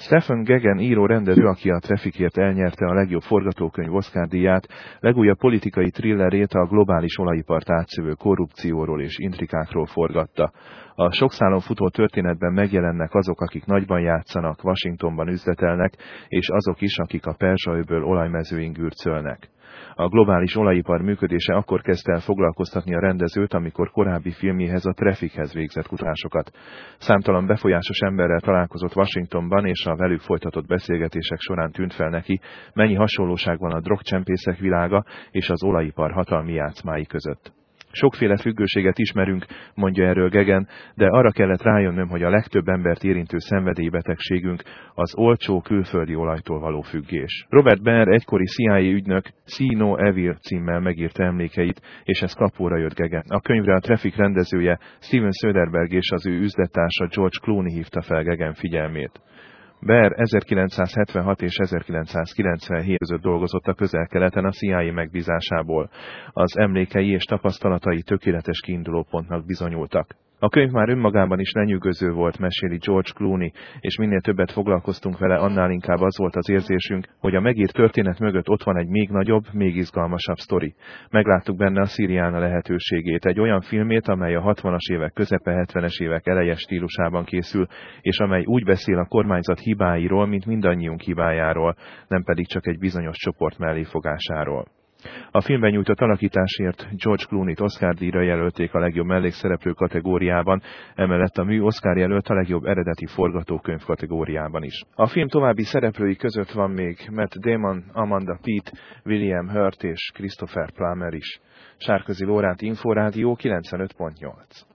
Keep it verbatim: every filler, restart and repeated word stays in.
Stephen Gaghan író-rendező, aki a Trafficért elnyerte a legjobb forgatókönyv Oscar-díját, legújabb politikai thrillerét a globális olajipart átszövő korrupcióról és intrikákról forgatta. A sokszálon futó történetben megjelennek azok, akik nagyban játszanak, Washingtonban üzletelnek, és azok is, akik a Perzsa-öböl olajmezőin gürcölnek. A globális olajipar működése akkor kezdte el foglalkoztatni a rendezőt, amikor korábbi filmjéhez, a Traffichez végzett kutatásokat. Számtalan befolyásos emberrel találkozott Washingtonban, és a velük folytatott beszélgetések során tűnt fel neki, mennyi hasonlóság van a drogcsempészek világa és az olajipar hatalmi játszmái között. Sokféle függőséget ismerünk, mondja erről Gaghan, de arra kellett rájönnöm, hogy a legtöbb embert érintő szenvedélybetegségünk az olcsó külföldi olajtól való függés. Robert Baer egykori C I A ügynök See No Evil címmel megírta emlékeit, és ez kapóra jött Gaghan. A könyvre a Traffic rendezője Steven Soderbergh és az ő üzlettársa George Clooney hívta fel Gaghan figyelmét. Baer ezerkilencszázhetvenhat és ezerkilencszázkilencvenhét között dolgozott a Közel-Keleten a C I A megbízásából. Az emlékei és tapasztalatai tökéletes kiindulópontnak bizonyultak. A könyv már önmagában is lenyűgöző volt, meséli George Clooney, és minél többet foglalkoztunk vele, annál inkább az volt az érzésünk, hogy a megírt történet mögött ott van egy még nagyobb, még izgalmasabb sztori. Megláttuk benne a Syriana lehetőségét, egy olyan filmét, amely a hatvanas évek közepe, hetvenes évek eleje stílusában készül, és amely úgy beszél a kormányzat hibáiról, mint mindannyiunk hibájáról, nem pedig csak egy bizonyos csoport melléfogásáról. A filmben nyújtott alakításért George Clooney-t Oscar-díjra jelölték a legjobb mellékszereplő kategóriában, emellett a mű Oscar jelölt a legjobb eredeti forgatókönyv kategóriában is. A film további szereplői között van még Matt Damon, Amanda Peet, William Hurt és Christopher Plummer is. Sárközi Lóránt, Inforádió kilencvenöt pont nyolc.